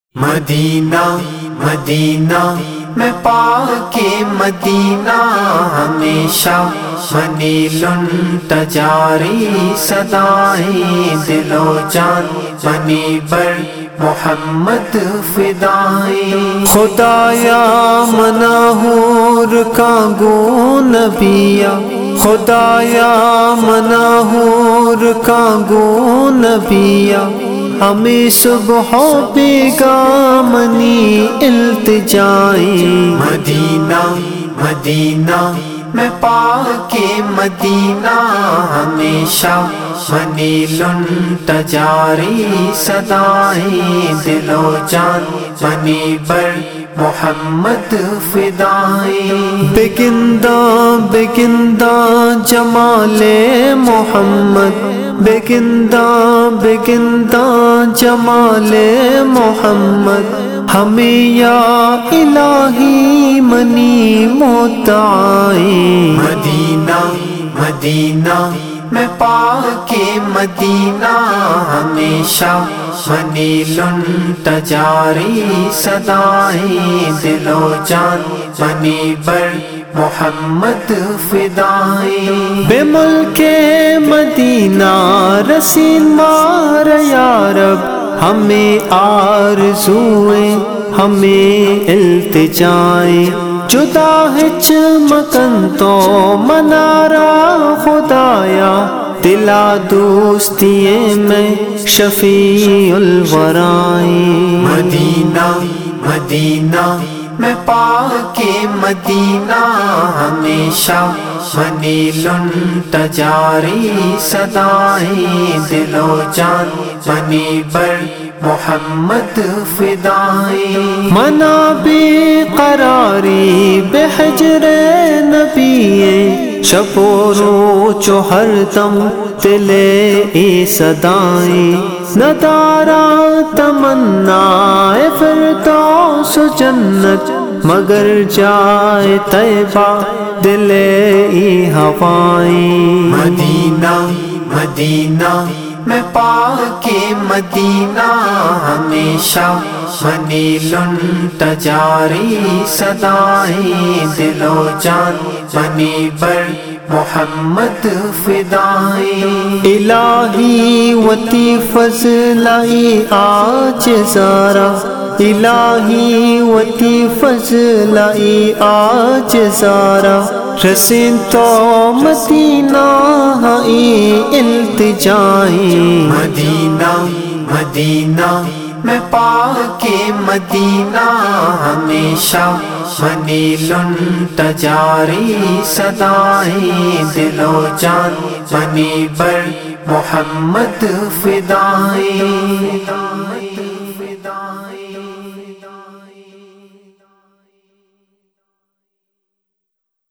مدینہ مدینہ میں پاک مدینہ ہمیشہ منی لنٹ جاری صدائیں دل و جان منی بر محمد فدائیں خدایا مناہور کا گو نبیا خدایا مناہور کا گو نبیا ہمیں صبح بیگا منی التجائیں مدینہ مدینہ میں پاک مدینہ ہمیشہ منی لنٹ جاری صدائیں دل و جان منی بر محمد فدائیں بگندہ بگندہ جمال محمد بگندہ بگندہ جمال محمد ہمیں یا الہی منی متعائیں مدینہ مدینہ میں پاک مدینہ ہمیشہ منی لنٹ جاری صدائیں دل و جان منی بر محمد فدائیں بے ملک مدینہ رسین مار یا رب ہمیں آرزوئیں ہمیں التجائیں جدا ہے چمکن تو منارا خدایا دلا دوستی میں شفیع الورائیں مدینہ مدینہ میں پاک مدینہ ہمیشہ منی لنٹ جاری صدائیں دل و جان منی بر محمد فدائیں منا بے قراری بے حجر نبی شب و روز ہر دم دلے ای صدائیں ندارا تمنا فردوس جنت مگر جائے طیبہ دلے ای ہوائیں مدینہ مدینہ میں پاک مدینہ ہمیشہ منی لنٹ جاری صدائیں دل و جان منی بر محمد فدائیں الہی وتی فضلائی آج زارا الہی وتی فضلائی آج زارا رسین تو مدینہ ہائی التجائیں مدینہ مدینہ میں پاک مدینہ ہمیشہ منی لنٹ جاری صدائیں دل و جان منی بر محمد فدائیں